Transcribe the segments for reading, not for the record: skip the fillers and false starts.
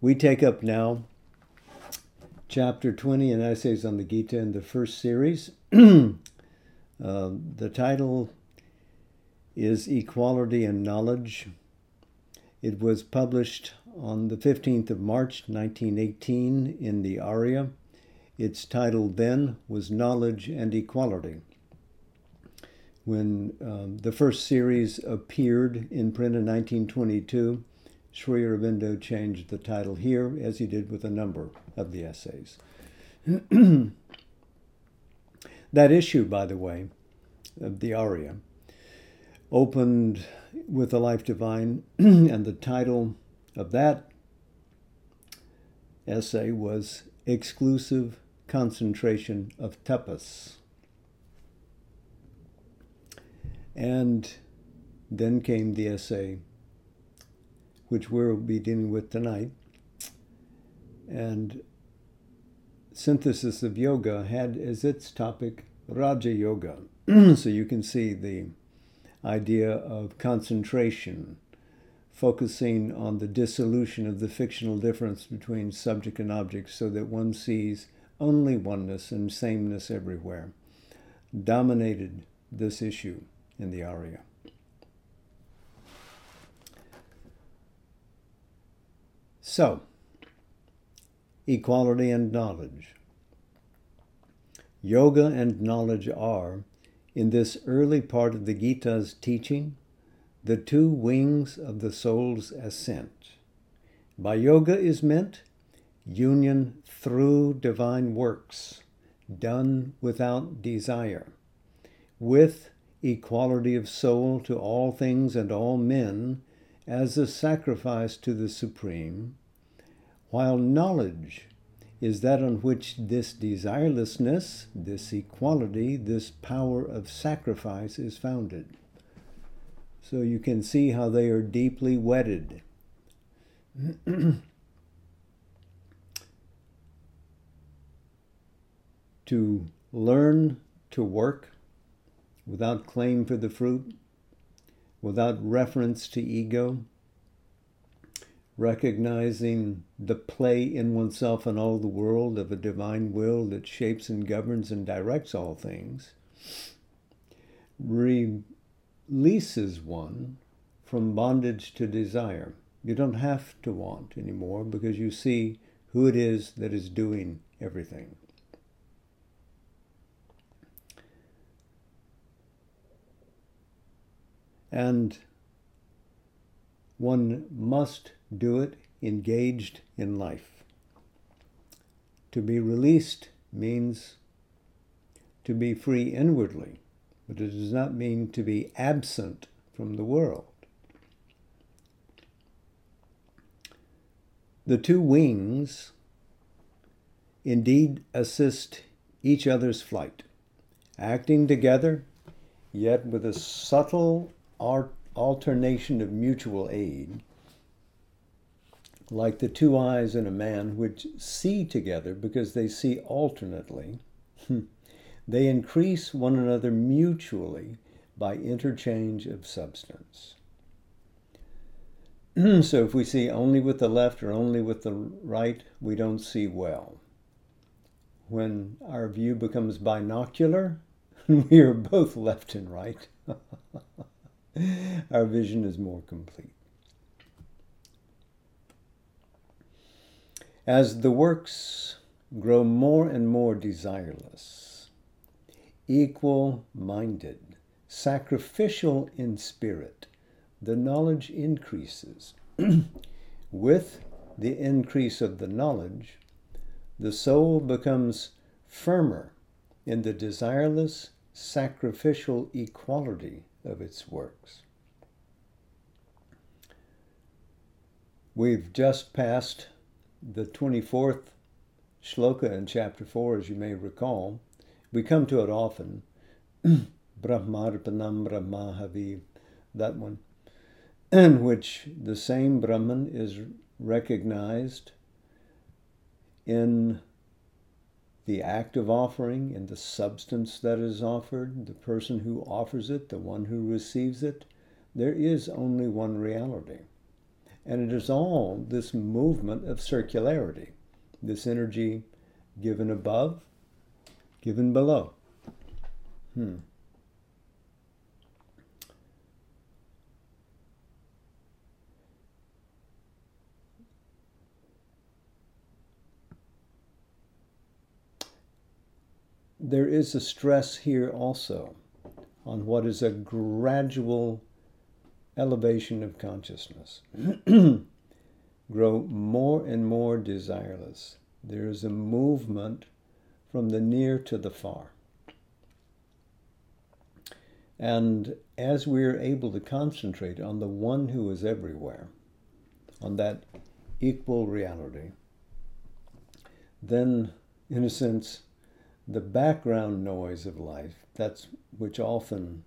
We take up now Chapter 20 in Essays on the Gita in the first series. The title is Equality and Knowledge. It was published on the 15th of March, 1918 in the Arya. Its title then was Knowledge and Equality. When the first series appeared in print in 1922, Sri Aurobindo changed the title here, as he did with a number of the essays. That issue, by the way, of the Arya, opened with the Life Divine, and the title of that essay was Exclusive Concentration of Tapas. And then came the essay which we'll be dealing with tonight. And Synthesis of Yoga had as its topic Raja Yoga. So you can see the idea of concentration, focusing on the dissolution of the fictional difference between subject and object so that one sees only oneness and sameness everywhere, dominated this issue in the Arya. So, equality and knowledge. Yoga and knowledge are, in this early part of the Gita's teaching, the two wings of the soul's ascent. By yoga is meant union through divine works, done without desire, with equality of soul to all things and all men, as a sacrifice to the Supreme, while knowledge is that on which this desirelessness, this equality, this power of sacrifice is founded. So you can see how they are deeply wedded. To learn to work without claim for the fruit, without reference to ego, recognizing the play in oneself and all the world of a divine will that shapes and governs and directs all things, releases one from bondage to desire. You don't have to want anymore because you see who it is that is doing everything. And one must do it engaged in life. To be released means to be free inwardly, but it does not mean to be absent from the world. The two wings indeed assist each other's flight, acting together, yet with a subtle alternation of mutual aid, like the two eyes in a man which see together because they see alternately. They increase one another mutually by interchange of substance. So if we see only with the left or only with the right, we don't see well. When our view becomes binocular, we are both left and right. Our vision is more complete. As the works grow more and more desireless, equal-minded, sacrificial in spirit, the knowledge increases. With the increase of the knowledge, the soul becomes firmer in the desireless, sacrificial equality of its works. We've just passed the 24th shloka in chapter 4, as you may recall. We come to it often. Brahmarpanam Brahmahavi, that one, in which the same Brahman is recognized in the act of offering, in the substance that is offered, the person who offers it, the one who receives it. There is only one reality. And it is all this movement of circularity, this energy given above, given below. There is a stress here also on what is a gradual elevation of consciousness. Grow more and more desireless. There is a movement from the near to the far. And as we're able to concentrate on the one who is everywhere, on that equal reality, then, in a sense, the background noise of life, that's which often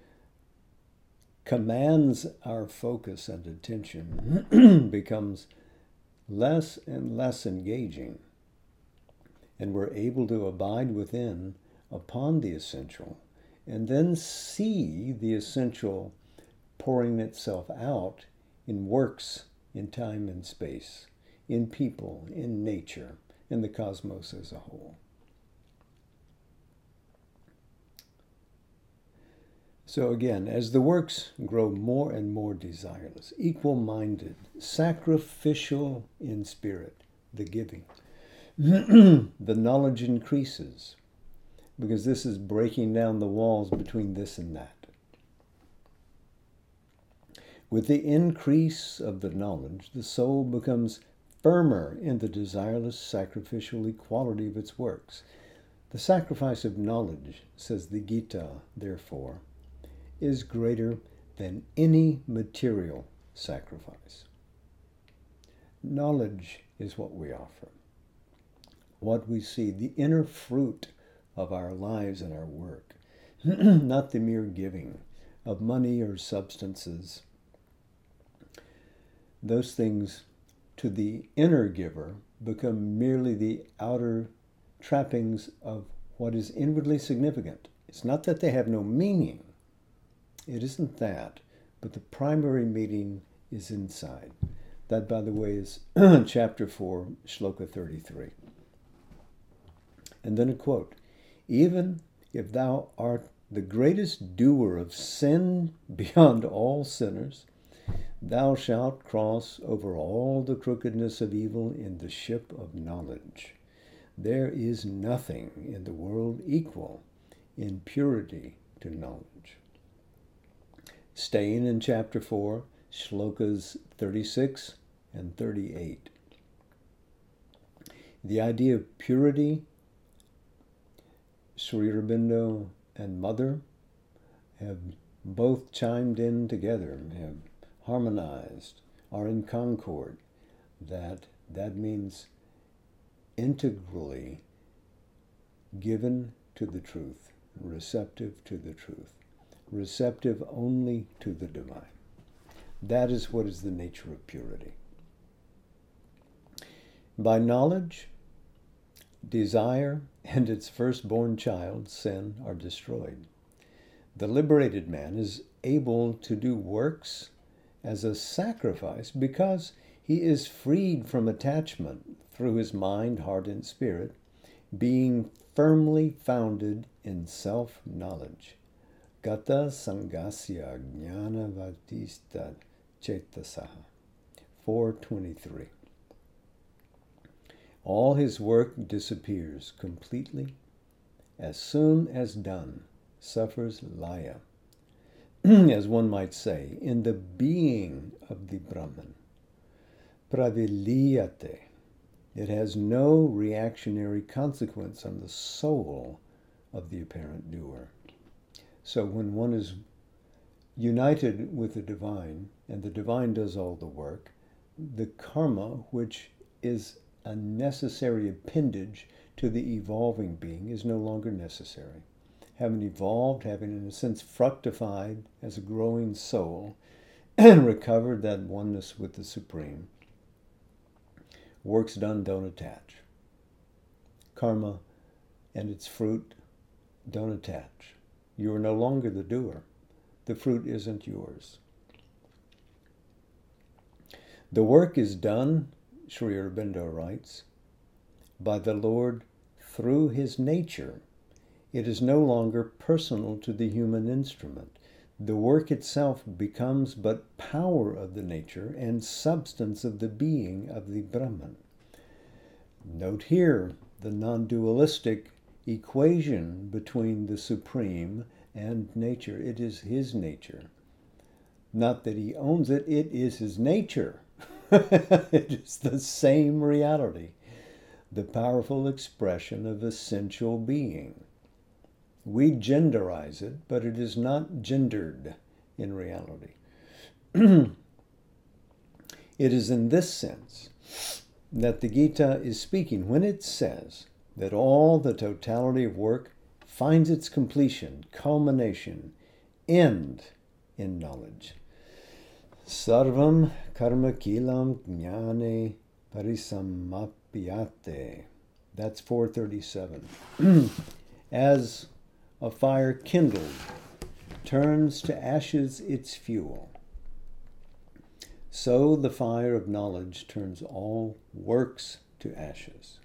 commands our focus and attention, becomes less and less engaging. And we're able to abide within upon the essential, and then see the essential pouring itself out in works, in time and space, in people, in nature, in the cosmos as a whole. So again, as the works grow more and more desireless, equal-minded, sacrificial in spirit, the giving, the knowledge increases, because this is breaking down the walls between this and that. With the increase of the knowledge, the soul becomes firmer in the desireless sacrificial equality of its works. The sacrifice of knowledge, says the Gita, therefore, is greater than any material sacrifice. Knowledge is what we offer, what we see, the inner fruit of our lives and our work, not the mere giving of money or substances. Those things to the inner giver become merely the outer trappings of what is inwardly significant. It's not that they have no meaning. It isn't that, but the primary meaning is inside. That, by the way, is chapter 4, shloka 33. And then a quote, "Even if thou art the greatest doer of sin beyond all sinners, thou shalt cross over all the crookedness of evil in the ship of knowledge. There is nothing in the world equal in purity to knowledge." Staying in chapter 4, shlokas 36 and 38. The idea of purity, Sri Aurobindo and Mother have both chimed in together, have harmonized, are in concord. That means integrally given to the truth, receptive to the truth, receptive only to the divine. That is what is the nature of purity. By knowledge, desire and its firstborn child, sin, are destroyed. The liberated man is able to do works as a sacrifice because he is freed from attachment through his mind, heart, and spirit, being firmly founded in self-knowledge. Gata Sangasya Jnana Vadista Chetasaha. 4:23. All his work disappears completely as soon as done, suffers laya, as one might say, in the being of the Brahman. Praviliyate. It has no reactionary consequence on the soul of the apparent doer. So when one is united with the divine, and the divine does all the work, the karma, which is a necessary appendage to the evolving being, is no longer necessary. Having evolved, having in a sense fructified as a growing soul, and recovered that oneness with the Supreme, works done don't attach. Karma and its fruit don't attach. You are no longer the doer. The fruit isn't yours. The work is done, Sri Aurobindo writes, by the Lord through his nature. It is no longer personal to the human instrument. The work itself becomes but power of the nature and substance of the being of the Brahman. Note here the non-dualistic equation between the Supreme and nature. It is his nature. Not that he owns it, it is his nature. It is the same reality, the powerful expression of essential being. We genderize it, but it is not gendered in reality. It is in this sense that the Gita is speaking when it says that all the totality of work finds its completion, culmination, end in knowledge. Sarvam karma kilam jnane parisamapyate. That's 437. As a fire kindled turns to ashes its fuel, so the fire of knowledge turns all works to ashes.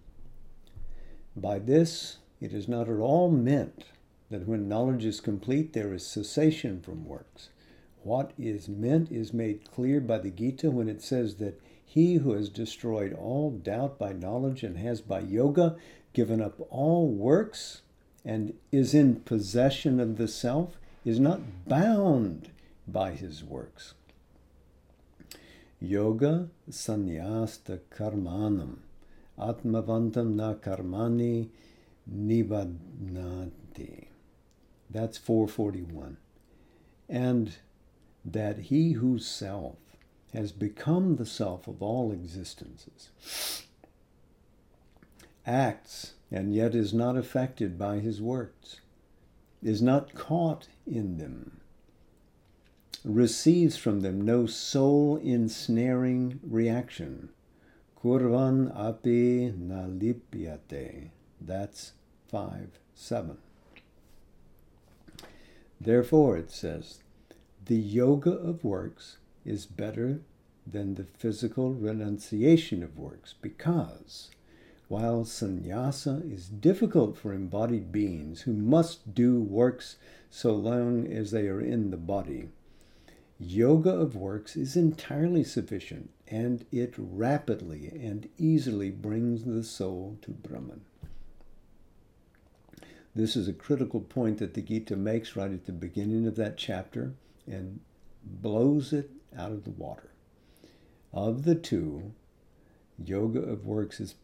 By this, it is not at all meant that when knowledge is complete, there is cessation from works. What is meant is made clear by the Gita when it says that he who has destroyed all doubt by knowledge and has by yoga given up all works and is in possession of the self is not bound by his works. Yoga sannyasta karmanam atmavantam na karmani nibadnati. That's 441. And that he whose self has become the self of all existences acts and yet is not affected by his works, is not caught in them, receives from them no soul-ensnaring reaction. Kurvan api nalipyate. That's 5:7. Therefore, it says, the yoga of works is better than the physical renunciation of works, because while sannyasa is difficult for embodied beings who must do works so long as they are in the body, yoga of works is entirely sufficient, and it rapidly and easily brings the soul to Brahman. This is a critical point that the Gita makes right at the beginning of that chapter and blows it out of the water. Of the two, yoga of works is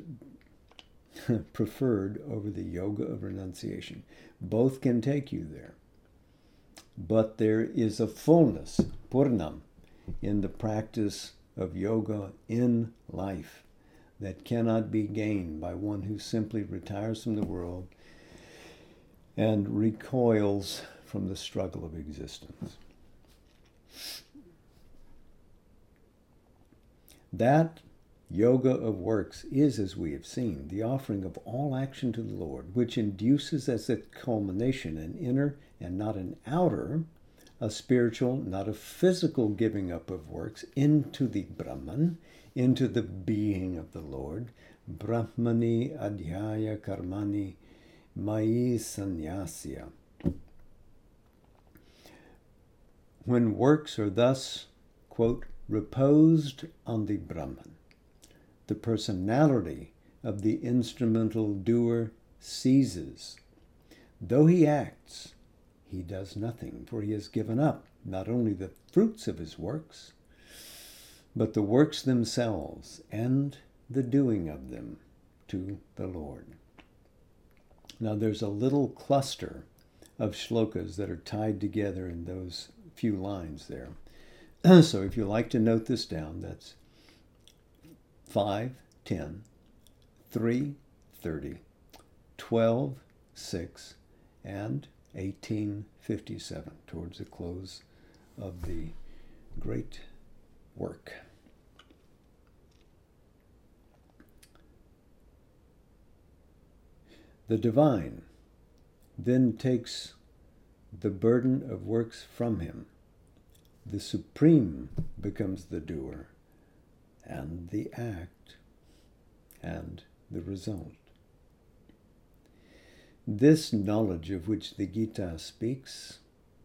preferred over the yoga of renunciation. Both can take you there. But there is a fullness, purnam, in the practice of yoga in life that cannot be gained by one who simply retires from the world and recoils from the struggle of existence. That yoga of works is, as we have seen, the offering of all action to the Lord, which induces as its culmination an inner and not an outer, a spiritual, not a physical giving up of works into the Brahman, into the being of the Lord. Brahmani adhyaya karmani mai sannyasya. When works are thus, quote, reposed on the Brahman, the personality of the instrumental doer ceases. Though he acts, he does nothing, for he has given up not only the fruits of his works, but the works themselves and the doing of them to the Lord. Now there's a little cluster of shlokas that are tied together in those few lines there. So if you like to note this down, that's 5:10, 3:30, 12:6, and 18:57, towards the close of the great work. The divine then takes the burden of works from him. The Supreme becomes the doer, and the act and the result. This knowledge of which the Gita speaks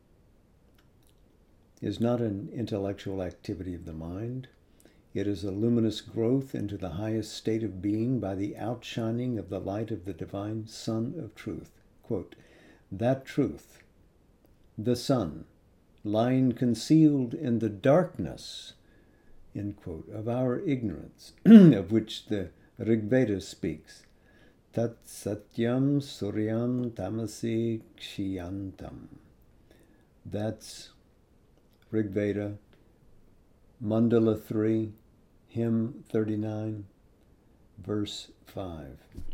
is not an intellectual activity of the mind. It is a luminous growth into the highest state of being by the outshining of the light of the divine Sun of Truth. Quote, that truth, the sun, lying concealed in the darkness, end quote, of our ignorance, of which the Rigveda speaks. Tat satyam suryam tamasi kshiyantam. That's Rigveda, Mandala 3, hymn 39, verse 5.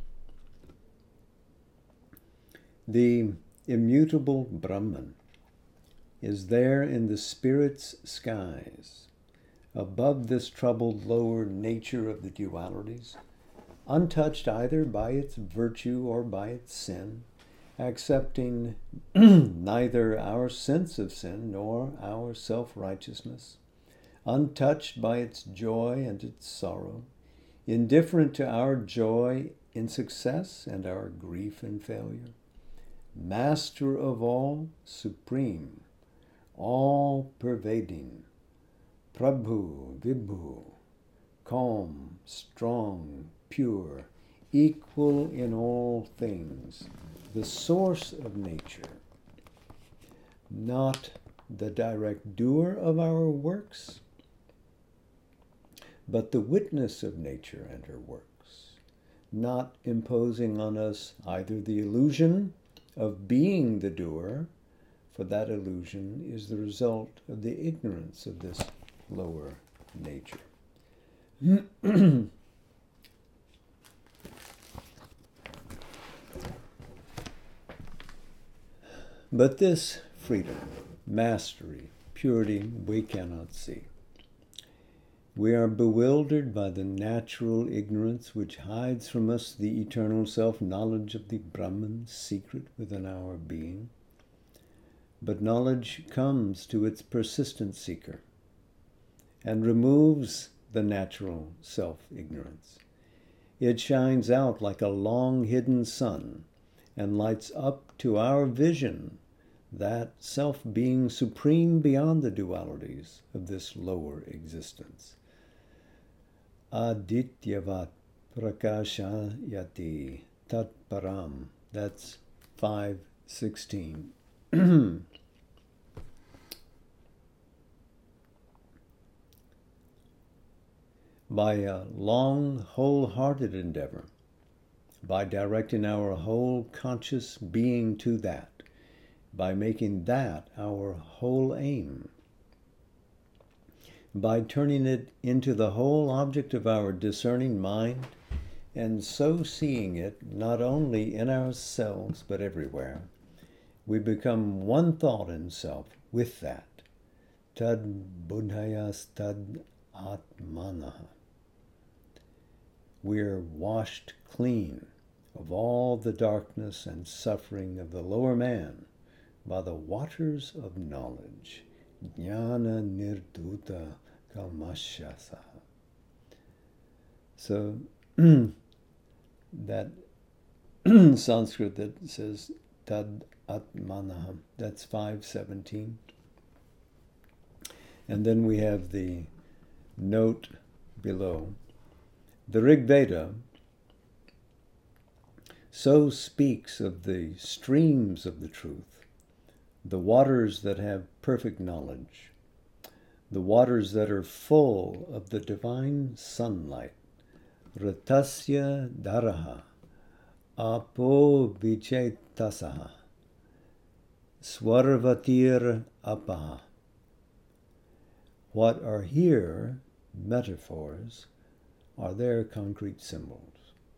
The immutable Brahman is there in the spirit's skies, above this troubled lower nature of the dualities, untouched either by its virtue or by its sin, accepting neither our sense of sin nor our self-righteousness, untouched by its joy and its sorrow, indifferent to our joy in success and our grief in failure, master of all, supreme, all-pervading, Prabhu, Vibhu, calm, strong, pure, equal in all things, the source of nature, not the direct doer of our works, but the witness of nature and her works, not imposing on us either the illusion of being the doer, for that illusion is the result of the ignorance of this lower nature. But this freedom, mastery, purity, we cannot see. We are bewildered by the natural ignorance which hides from us the eternal self-knowledge of the Brahman secret within our being. But knowledge comes to its persistent seeker and removes the natural self-ignorance. It shines out like a long-hidden sun and lights up to our vision that self-being supreme beyond the dualities of this lower existence. Adityavat prakashayati tat param. That's 5:16. By a long, wholehearted endeavor, by directing our whole conscious being to that, by making that our whole aim, by turning it into the whole object of our discerning mind, and so seeing it not only in ourselves but everywhere, we become one thought in self with that. Tad buddhayas tad atmanaha. We are washed clean of all the darkness and suffering of the lower man by the waters of knowledge. Jnana nirduta kalmashyasa. So that Sanskrit that says tad atmanaha, that's 5:17. And then we have the note below. The Rig Veda so speaks of the streams of the truth, the waters that have perfect knowledge, the waters that are full of the divine sunlight. Ratasya daraha, apo vichetasaha, swarvatir apaha. What are here metaphors are their concrete symbols.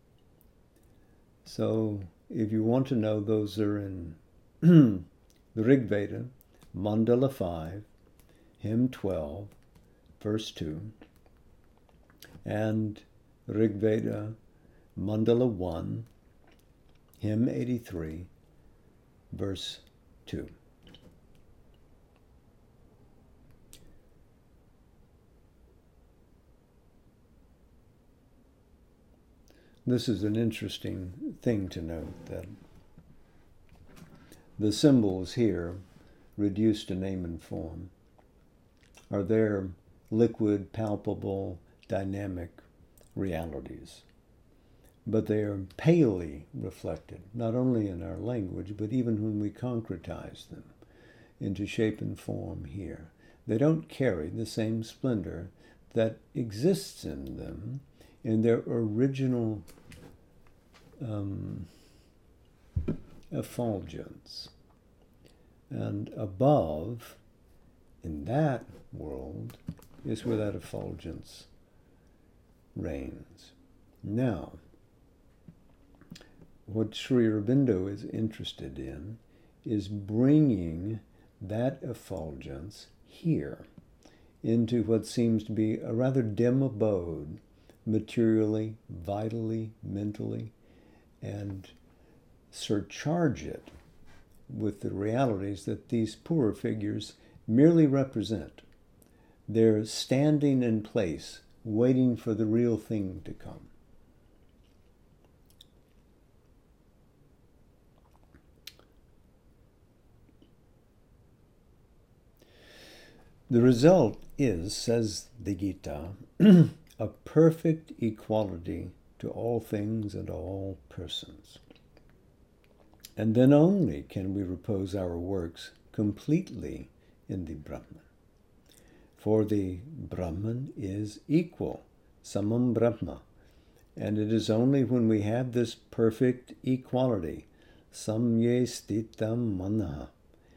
So if you want to know, those are in the Rig Veda, Mandala 5, hymn 12, verse 2, and Rig Veda, Mandala 1, hymn 83, verse 2. This is an interesting thing to note, that the symbols here, reduced to name and form, are their liquid, palpable, dynamic realities. But they are palely reflected, not only in our language, but even when we concretize them into shape and form here. They don't carry the same splendor that exists in them in their original effulgence. And above, in that world, is where that effulgence reigns. Now, what Sri Aurobindo is interested in is bringing that effulgence here into what seems to be a rather dim abode, materially, vitally, mentally, and surcharge it with the realities that these poorer figures merely represent. They're standing in place, waiting for the real thing to come. The result is, says the Gita, a perfect equality to all things and all persons. And then only can we repose our works completely in the Brahman. For the Brahman is equal, samam Brahma. And it is only when we have this perfect equality, samye stitam manaha,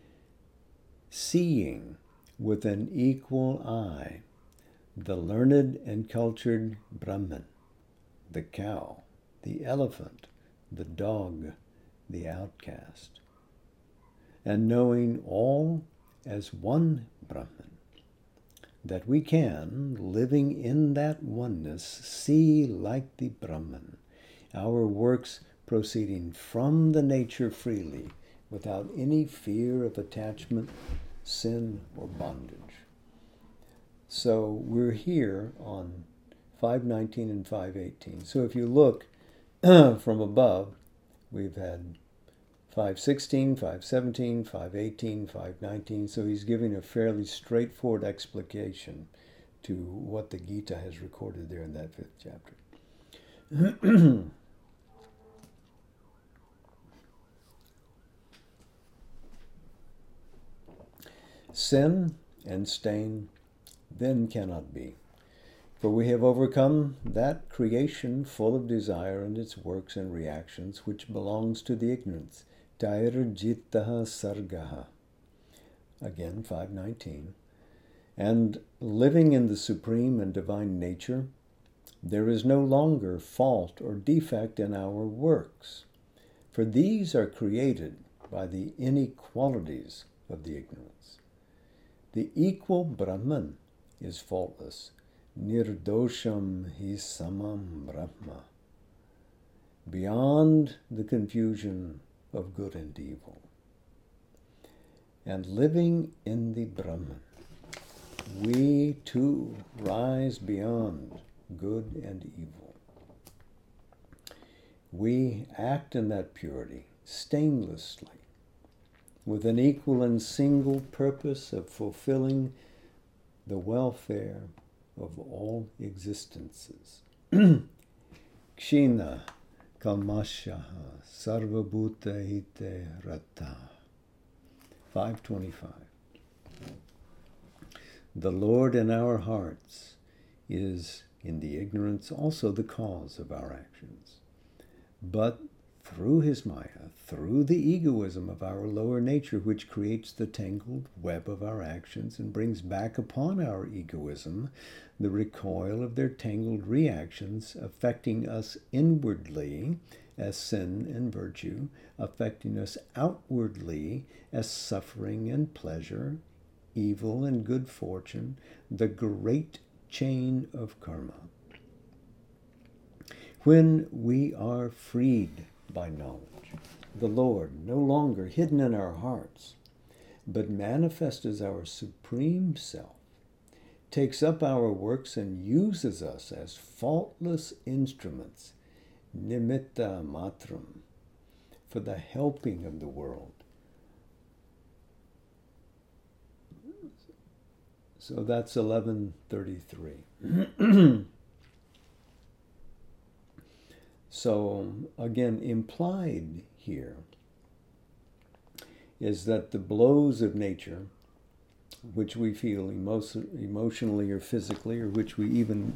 seeing with an equal eye the learned and cultured Brahman, the cow, the elephant, the dog, the outcast, and knowing all as one Brahman, that we can, living in that oneness, see like the Brahman, our works proceeding from the nature freely, without any fear of attachment, sin, or bondage. So we're here on 519 and 518. So if you look from above, we've had 516, 517, 518, 519. So he's giving a fairly straightforward explication to what the Gita has recorded there in that 5th chapter. Sin and stain then cannot be, for we have overcome that creation full of desire and its works and reactions which belongs to the ignorance. Tairjittaha sargaha. Again, 519. And living in the supreme and divine nature, there is no longer fault or defect in our works, for these are created by the inequalities of the ignorance. The equal Brahman is faultless. Nirdosham hi samam Brahma. Beyond the confusion of good and evil. And living in the Brahman, we too rise beyond good and evil. We act in that purity, stainlessly, with an equal and single purpose of fulfilling the welfare of all existences. Kshina kalmashaha sarvabhuta hite rata. 525. The Lord in our hearts is in the ignorance also the cause of our actions. But through his Maya, through the egoism of our lower nature, which creates the tangled web of our actions and brings back upon our egoism the recoil of their tangled reactions, affecting us inwardly as sin and virtue, affecting us outwardly as suffering and pleasure, evil and good fortune, the great chain of karma. When we are freed by knowledge, the Lord, no longer hidden in our hearts, but manifest as our supreme self, takes up our works and uses us as faultless instruments nimitta matram, for the helping of the world. So that's 1133. So again, implied here is that the blows of nature, which we feel emotionally or physically, or which we even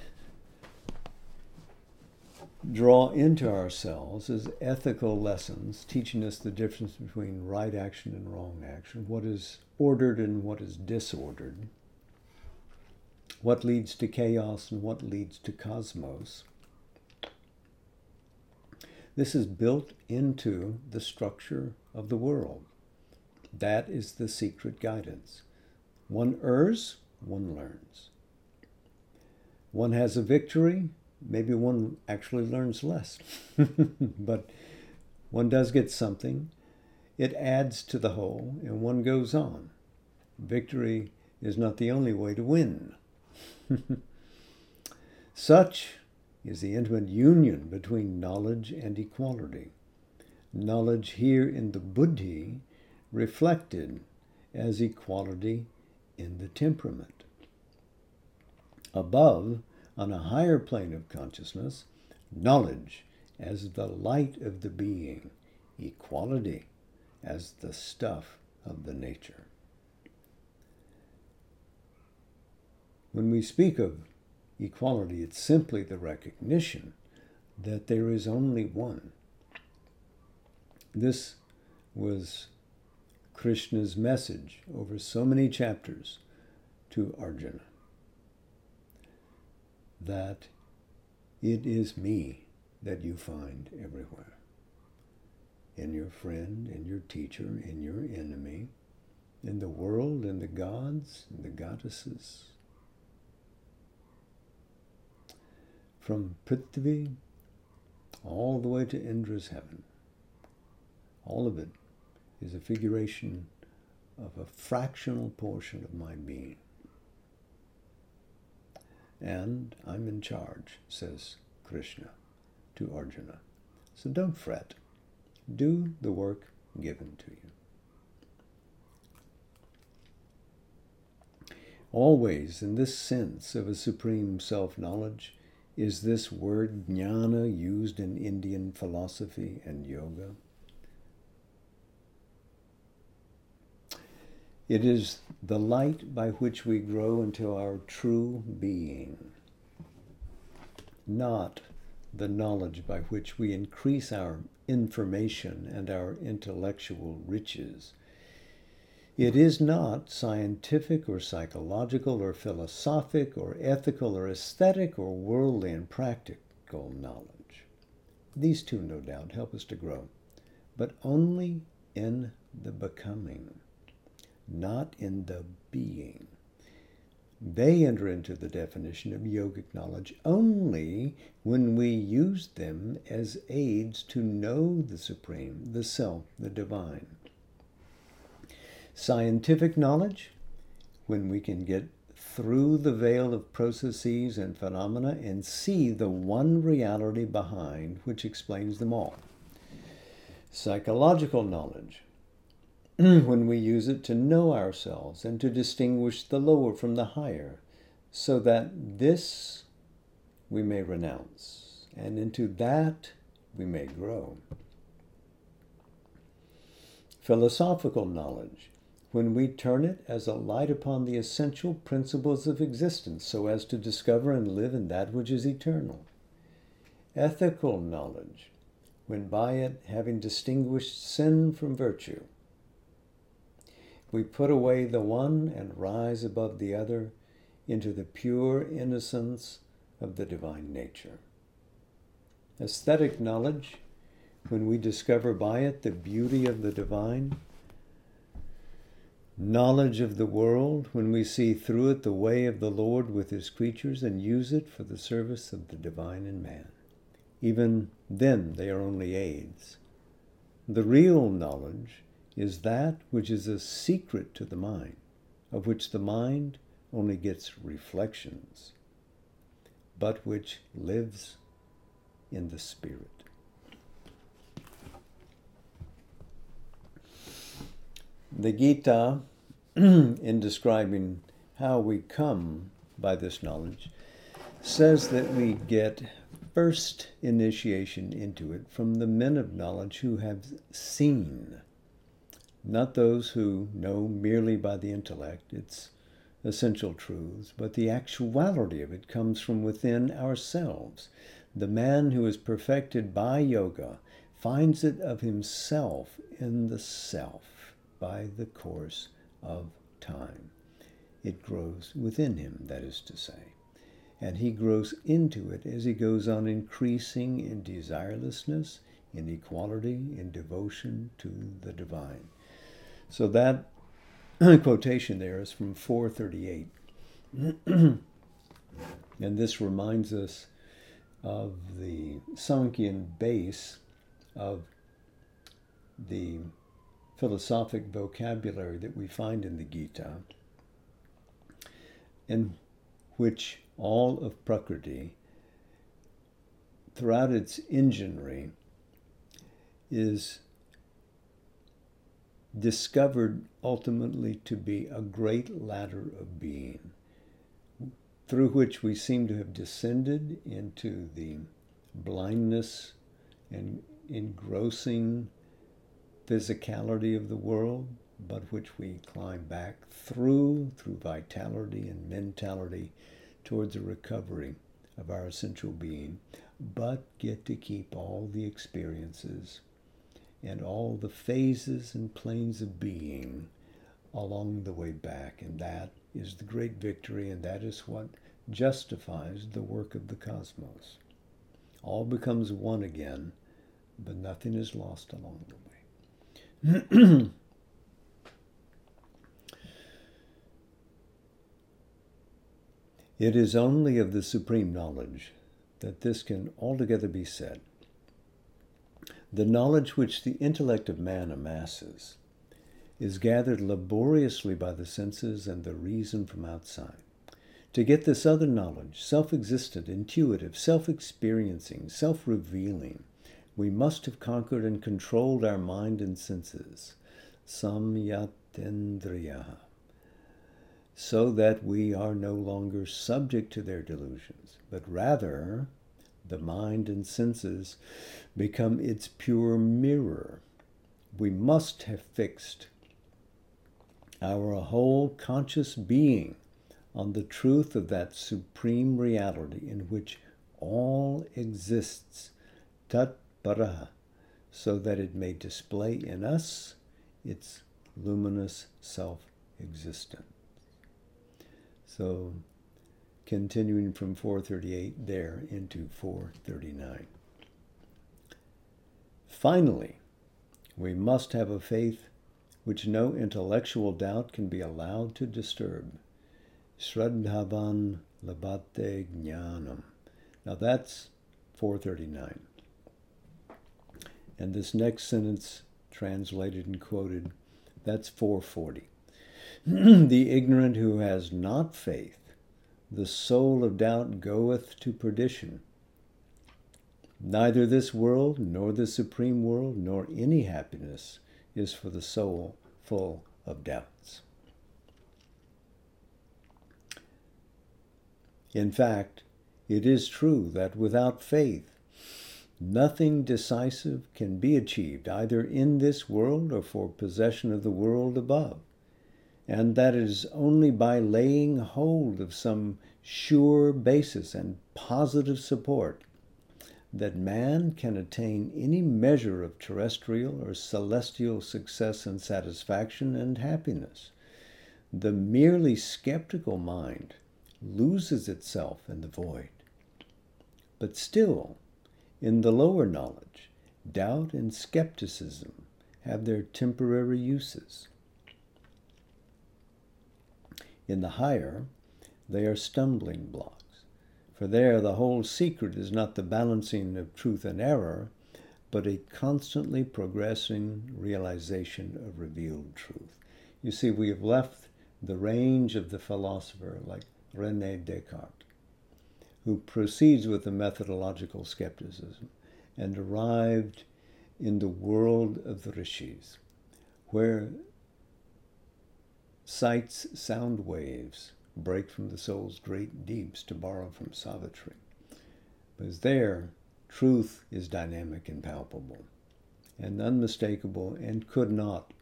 draw into ourselves as ethical lessons, teaching us the difference between right action and wrong action, what is ordered and what is disordered, what leads to chaos and what leads to cosmos. This is built into the structure of the world. That is the secret guidance. One errs, one learns. One has a victory, maybe one actually learns less. But one does get something. It adds to the whole, and one goes on. Victory is not the only way to win. Such is the intimate union between knowledge and equality. Knowledge here in the buddhi reflected as equality in the temperament. Above, on a higher plane of consciousness, knowledge as the light of the being, equality as the stuff of the nature. When we speak of equality, it's simply the recognition that there is only one. This was Krishna's message over so many chapters to Arjuna, that it is me that you find everywhere, in your friend, in your teacher, in your enemy, in the world, in the gods, in the goddesses. From Prithvi all the way to Indra's heaven, all of it is a figuration of a fractional portion of my being. And I'm in charge, says Krishna to Arjuna. So don't fret. Do the work given to you. Always, in this sense of a supreme self-knowledge, is this word jnana used in Indian philosophy and yoga. It is the light by which we grow into our true being, not the knowledge by which we increase our information and our intellectual riches. It is not scientific or psychological or philosophic or ethical or aesthetic or worldly and practical knowledge. These two, no doubt, help us to grow, but only in the becoming, not in the being. They enter into the definition of yogic knowledge only when we use them as aids to know the Supreme, the Self, the Divine. Scientific knowledge, when we can get through the veil of processes and phenomena and see the one reality behind which explains them all. Psychological knowledge, when we use it to know ourselves and to distinguish the lower from the higher, so that this we may renounce, and into that we may grow. Philosophical knowledge, when we turn it as a light upon the essential principles of existence, so as to discover and live in that which is eternal. Ethical knowledge, when by it, having distinguished sin from virtue, we put away the one and rise above the other into the pure innocence of the divine nature. Aesthetic knowledge, when we discover by it the beauty of the divine. Knowledge of the world, when we see through it the way of the Lord with his creatures and use it for the service of the divine in man. Even then they are only aids. The real knowledge is that which is a secret to the mind, of which the mind only gets reflections, but which lives in the Spirit. The Gita, in describing how we come by this knowledge, says that we get first initiation into it from the men of knowledge who have seen, not those who know merely by the intellect its essential truths, but the actuality of it comes from within ourselves. The man who is perfected by yoga finds it of himself in the self by the course of time. It grows within him, that is to say, and he grows into it as he goes on increasing in desirelessness, in equality, in devotion to the divine. So that quotation there is from 438. And this reminds us of the Sankhyan base of the philosophic vocabulary that we find in the Gita, in which all of Prakriti, throughout its enginery, is discovered ultimately to be a great ladder of being, through which we seem to have descended into the blindness and engrossing physicality of the world, but which we climb back through vitality and mentality towards a recovery of our essential being, but get to keep all the experiences and all the phases and planes of being along the way back. And that is the great victory, and that is what justifies the work of the cosmos. All becomes one again, but nothing is lost along the way. It is only of the supreme knowledge that this can altogether be said. The knowledge which the intellect of man amasses is gathered laboriously by the senses and the reason from outside. To get this other knowledge, self-existent, intuitive, self-experiencing, self-revealing, we must have conquered and controlled our mind and senses, samyatendriya, so that we are no longer subject to their delusions, but rather the mind and senses become its pure mirror. We must have fixed our whole conscious being on the truth of that supreme reality in which all exists, tat paraha, so that it may display in us its luminous self-existence. So, continuing from 438 there into 439. Finally, we must have a faith which no intellectual doubt can be allowed to disturb. Shraddhavan labhate jnanam. Now that's 439. And this next sentence, translated and quoted, that's 440. The ignorant who has not faith, the soul of doubt goeth to perdition. Neither this world, nor the supreme world, nor any happiness is for the soul full of doubts. In fact, it is true that without faith, nothing decisive can be achieved, either in this world or for possession of the world above, and that it is only by laying hold of some sure basis and positive support that man can attain any measure of terrestrial or celestial success and satisfaction and happiness. The merely skeptical mind loses itself in the void. But still, in the lower knowledge, doubt and skepticism have their temporary uses. In the higher, they are stumbling blocks. For there, the whole secret is not the balancing of truth and error, but a constantly progressing realization of revealed truth. You see, we have left the range of the philosopher like René Descartes, who proceeds with a methodological skepticism and arrived in the world of the rishis, where sight's sound waves break from the soul's great deeps, to borrow from Savitri. Because there, truth is dynamic and palpable and unmistakable, and could not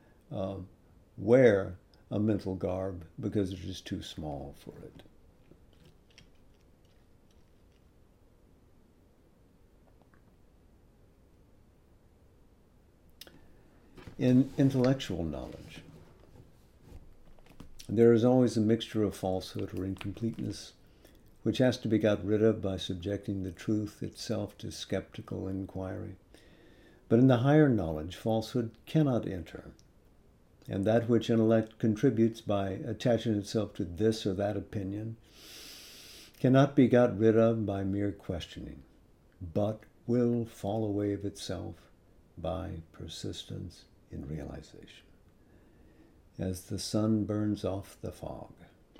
wear a mental garb because it is too small for it. In intellectual knowledge, there is always a mixture of falsehood or incompleteness, which has to be got rid of by subjecting the truth itself to skeptical inquiry. But in the higher knowledge, falsehood cannot enter, and that which intellect contributes by attaching itself to this or that opinion cannot be got rid of by mere questioning, but will fall away of itself by persistence in realization, as the sun burns off the fog.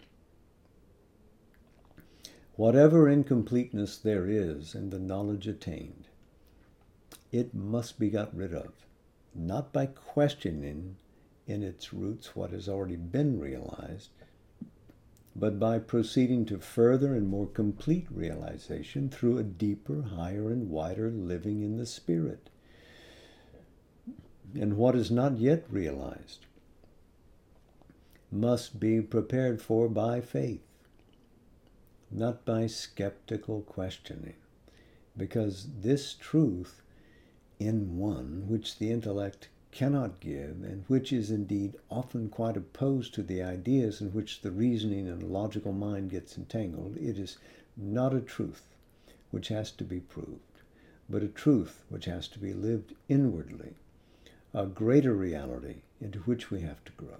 Whatever incompleteness there is in the knowledge attained, it must be got rid of, not by questioning in its roots what has already been realized, but by proceeding to further and more complete realization through a deeper, higher, and wider living in the Spirit. And what is not yet realized must be prepared for by faith, not by skeptical questioning, because this truth in one, which the intellect cannot give, and which is indeed often quite opposed to the ideas in which the reasoning and logical mind gets entangled, it is not a truth which has to be proved, but a truth which has to be lived inwardly, a greater reality into which we have to grow.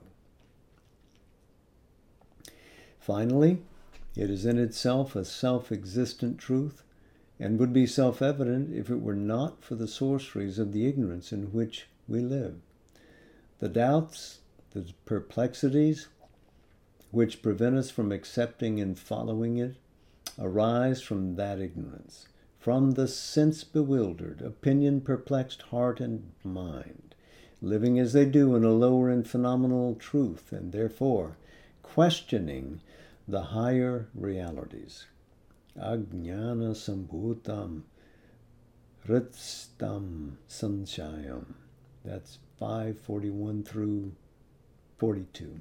Finally, it is in itself a self-existent truth, and would be self-evident if it were not for the sorceries of the ignorance in which we live. The doubts, the perplexities, which prevent us from accepting and following it, arise from that ignorance, from the sense-bewildered, opinion-perplexed heart and mind, living as they do in a lower and phenomenal truth, and therefore questioning the higher realities. Ajnana sambhutam ritstam sanshayam. That's 541 through 42.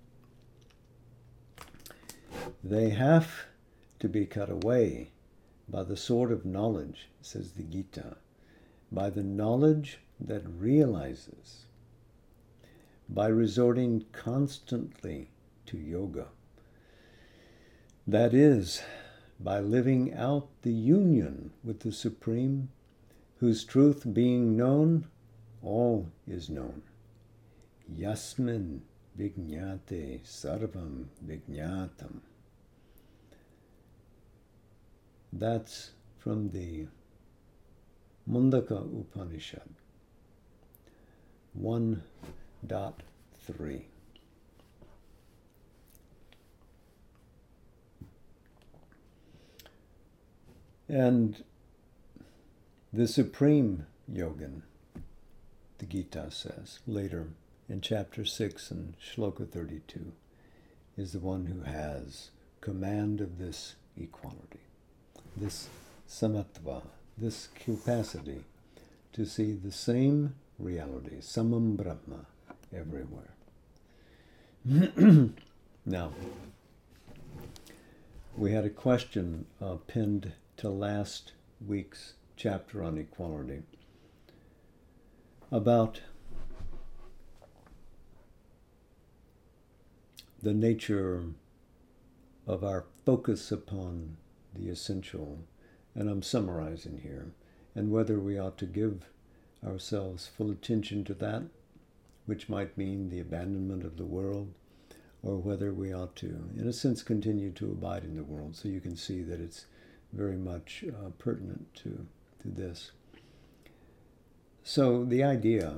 They have to be cut away by the sword of knowledge, says the Gita, by the knowledge that realizes, by resorting constantly to yoga. That is, by living out the union with the Supreme, whose truth being known, all is known. Yasmin vijñāte sarvam vijñātam. That's from the Mundaka Upanishad 1.3. And the Supreme Yogin, the Gita says later in chapter 6 and shloka 32, is the one who has command of this equality, this samatva, this capacity to see the same reality, samam brahma, everywhere. Now, we had a question pinned to last week's chapter on equality about the nature of our focus upon the essential, and I'm summarizing here, and whether we ought to give ourselves full attention to that, which might mean the abandonment of the world, or whether we ought to, in a sense, continue to abide in the world. So you can see that it's very much pertinent to this. So the idea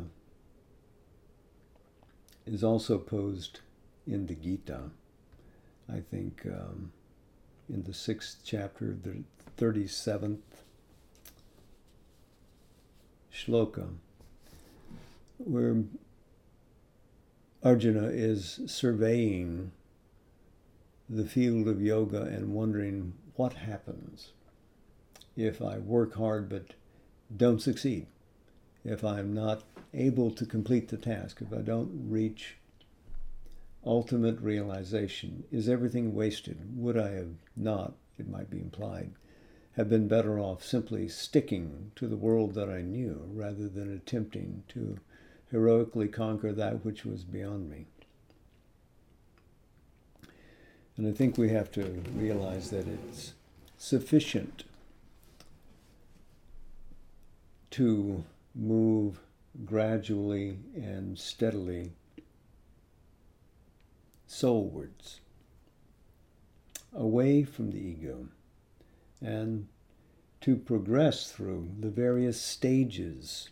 is also posed in the Gita, I think, in the 6th chapter, the 37th shloka, where Arjuna is surveying the field of yoga and wondering what happens if I work hard but don't succeed, if I'm not able to complete the task, if I don't reach ultimate realization. Is everything wasted? Would I have not, it might be implied, have been better off simply sticking to the world that I knew rather than attempting to heroically conquer that which was beyond me? And I think we have to realize that it's sufficient to move gradually and steadily soulwards, away from the ego, and to progress through the various stages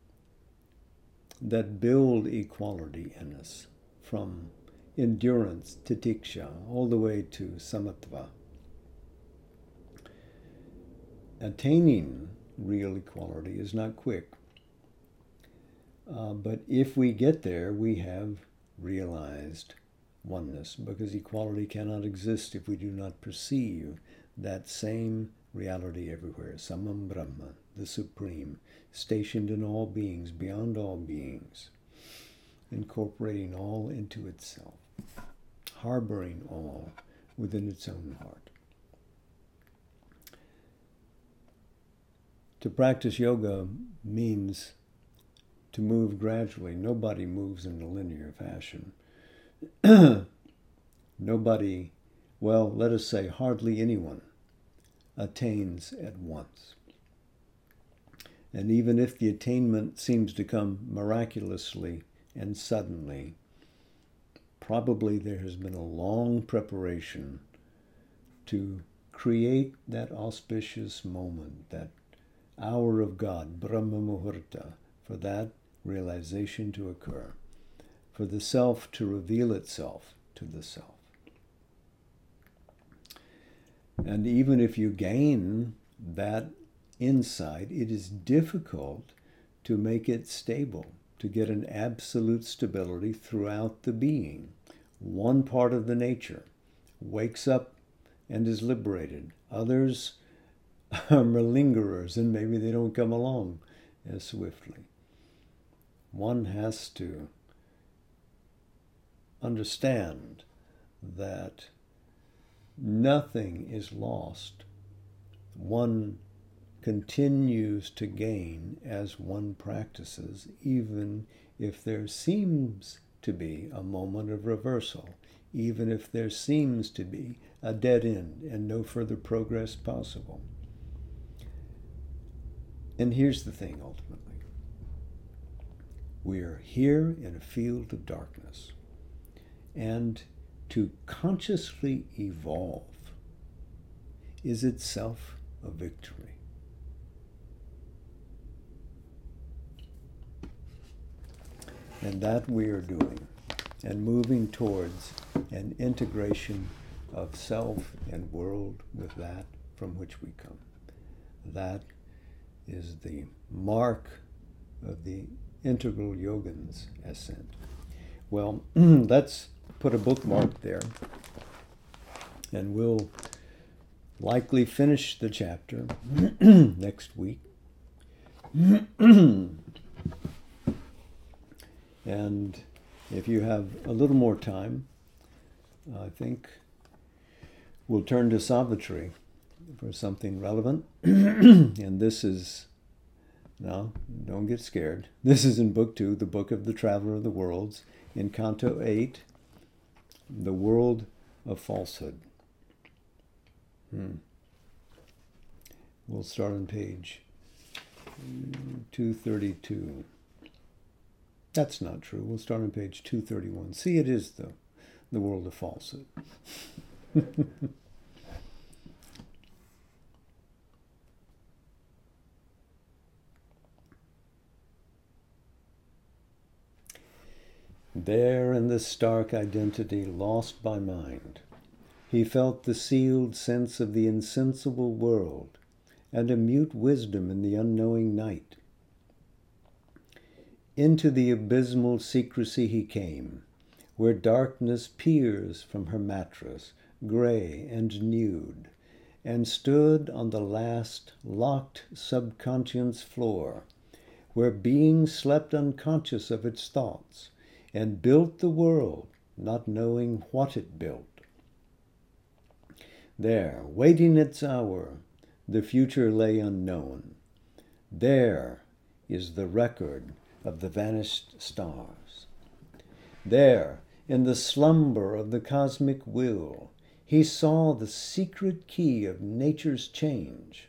that build equality in us, from endurance to tiksha, all the way to samatva. Attaining real equality is not quick, but if we get there, we have realized oneness, because equality cannot exist if we do not perceive that same reality everywhere, Samam Brahma, the Supreme, stationed in all beings, beyond all beings, incorporating all into itself, harboring all within its own heart. To practice yoga means to move gradually. Nobody moves in a linear fashion. Nobody, well, let us say hardly anyone, attains at once. And even if the attainment seems to come miraculously and suddenly, probably there has been a long preparation to create that auspicious moment, that hour of God, Brahma Muhurta, for that realization to occur, for the self to reveal itself to the self. And even if you gain that insight, it is difficult to make it stable, to get an absolute stability throughout the being. One part of the nature wakes up and is liberated. Others are malingerers, and maybe they don't come along as swiftly. One has to understand that nothing is lost. One continues to gain as one practices, even if there seems to be a moment of reversal, even if there seems to be a dead end and no further progress possible. And here's the thing, ultimately. We are here in a field of darkness, and to consciously evolve is itself a victory. And that we are doing, and moving towards an integration of self and world with that from which we come. That is the mark of the integral yogin's ascent. Well, let's put a bookmark there, and we'll likely finish the chapter next week. And if you have a little more time, I think we'll turn to Savitri for something relevant. And this is, now, don't get scared. This is in Book 2, the Book of the Traveler of the Worlds, in Canto 8, The World of Falsehood. We'll start on page 232. That's not true. We'll start on page 231. See, it is the world of falsehood. There in the stark identity lost by mind, He felt the sealed sense of the insensible world and a mute wisdom in the unknowing night. Into the abysmal secrecy he came, where darkness peers from her mattress, gray and nude, and stood on the last locked subconscious floor, where being slept unconscious of its thoughts, and built the world, not knowing what it built. There, waiting its hour, the future lay unknown. There is the record of the vanished stars. There, in the slumber of the cosmic will, he saw the secret key of nature's change.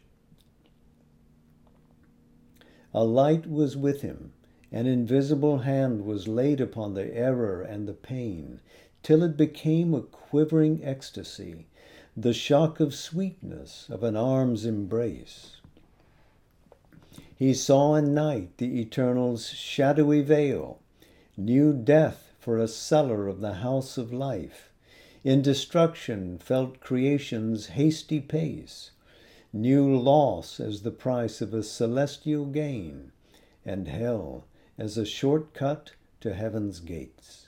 A light was with him, an invisible hand was laid upon the error and the pain, till it became a quivering ecstasy, the shock of sweetness of an arm's embrace. He saw in night the Eternal's shadowy veil, knew death for a cellar of the house of life, in destruction felt creation's hasty pace, knew loss as the price of a celestial gain, and hell as a short cut to heaven's gates.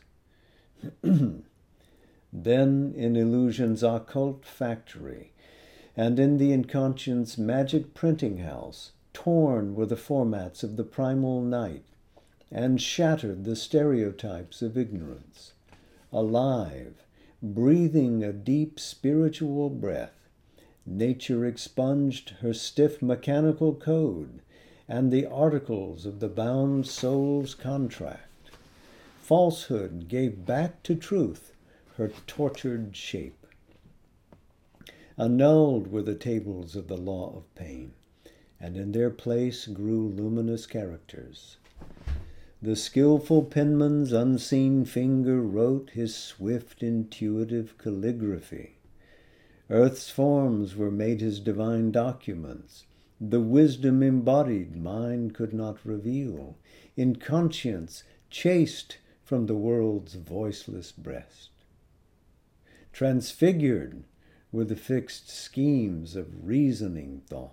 Then in illusion's occult factory, and in the inconscient's magic printing house, torn were the formats of the primal night, and shattered the stereotypes of ignorance. Alive, breathing a deep spiritual breath, nature expunged her stiff mechanical code and the articles of the bound soul's contract. Falsehood gave back to truth her tortured shape. Annulled were the tables of the law of pain, and in their place grew luminous characters. The skillful penman's unseen finger wrote his swift, intuitive calligraphy. Earth's forms were made his divine documents. The wisdom embodied mind could not reveal, in conscience chased from the world's voiceless breast. Transfigured were the fixed schemes of reasoning thought.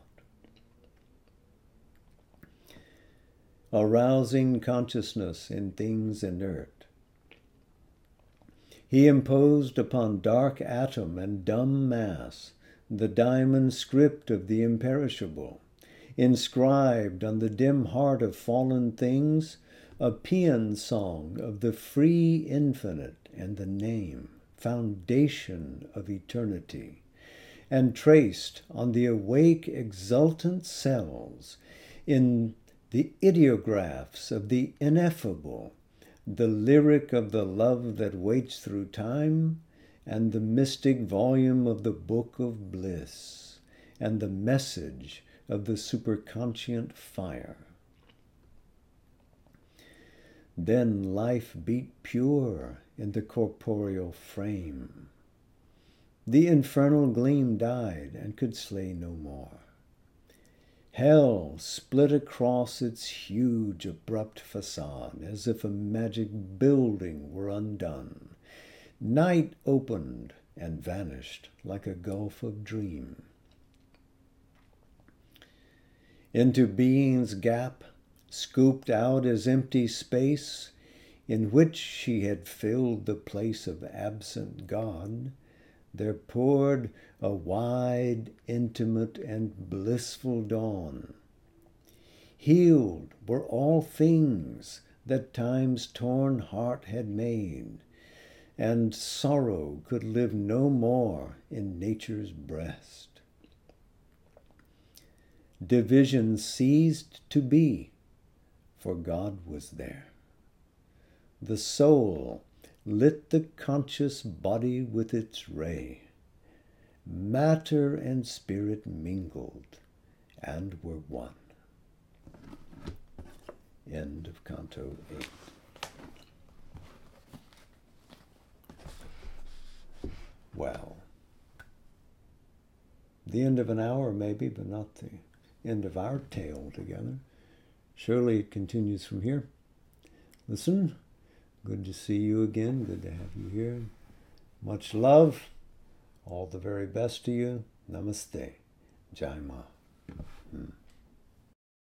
Arousing consciousness in things inert, he imposed upon dark atom and dumb mass the diamond script of the imperishable, inscribed on the dim heart of fallen things a paean song of the free infinite and the name, foundation of eternity, and traced on the awake exultant cells in the ideographs of the ineffable, the lyric of the love that waits through time, and the mystic volume of the book of bliss, and the message of the superconscient fire. Then life beat pure in the corporeal frame. The infernal gleam died and could slay no more. Hell split across its huge, abrupt facade as if a magic building were undone. Night opened and vanished like a gulf of dream. Into being's gap, scooped out as empty space, in which she had filled the place of absent God, there poured a wide, intimate, and blissful dawn. Healed were all things that time's torn heart had made, and sorrow could live no more in nature's breast. Division ceased to be, for God was there. The soul lit the conscious body with its ray. Matter and spirit mingled and were one. End of Canto 8. Well, the end of an hour maybe, but not the end of our tale together. Surely it continues from here. Listen. Good to see you again. Good to have you here. Much love. All the very best to you. Namaste. Jai Ma.